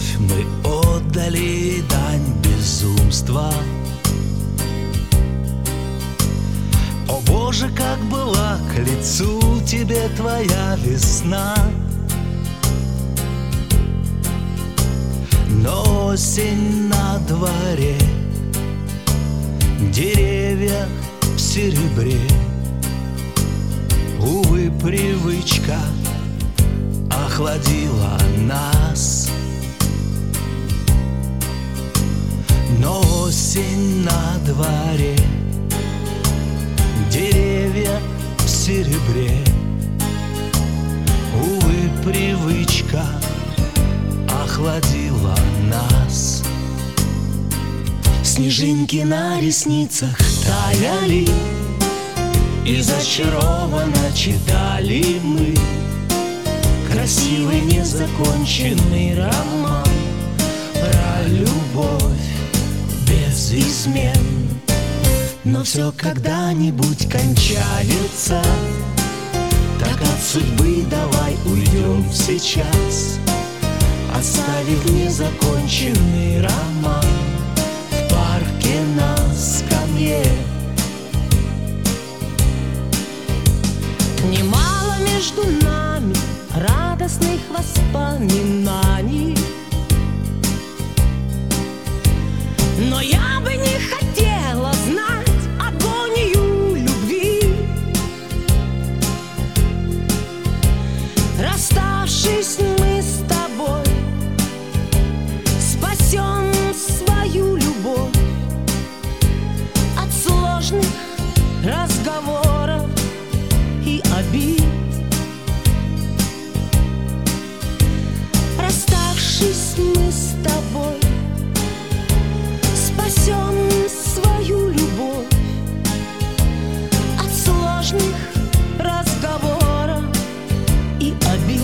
любовь мы отдали дань безумства. О Боже, как была к лицу тебе твоя весна. Но осень на дворе, деревья в серебре. Увы, привычка охладила нас. Но осень на дворе, деревья в серебре. Увы, привычка охладила нас. Снежинки на ресницах таяли, и зачарованно читали мы красивый незаконченный роман про любовь без измен. Но все когда-нибудь кончается, так от судьбы давай уйдем сейчас, оставив незаконченный роман в парке на скамье. Немало между нами радостных воспоминаний, но я бы не хотела знать агонию любви. Расставшись мы с тобой, спасем свою любовь от сложных разговоров и обид. Расставшись мы с тобой, спасем свою любовь от сложных разговоров и обид.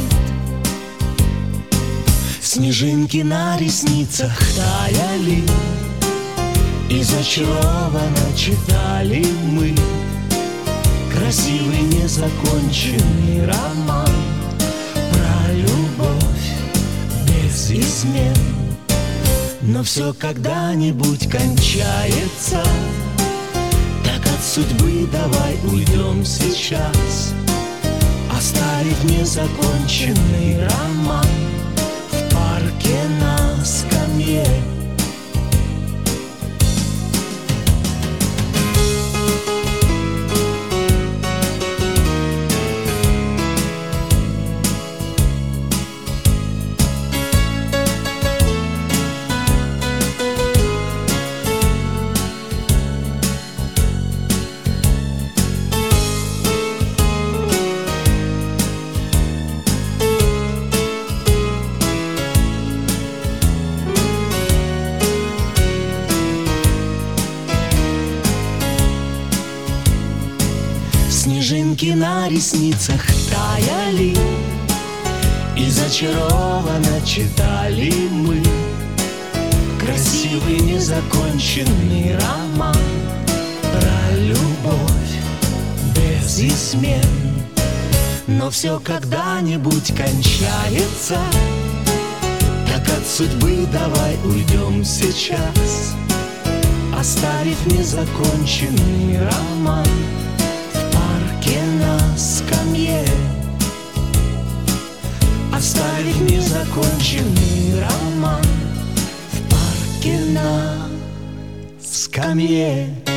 Снежинки на ресницах таяли, и зачарованно читали мы красивый незаконченный роман про любовь без измен. Но все когда-нибудь кончается, так от судьбы давай уйдем сейчас, оставив незаконченный роман в парке на скамье. Снежинки на ресницах таяли, и зачарованно читали мы красивый незаконченный роман про любовь без измен. Но все когда-нибудь кончается, так от судьбы давай уйдем сейчас, оставив незаконченный роман на скамье. Оставив незаконченный роман в парке на скамье.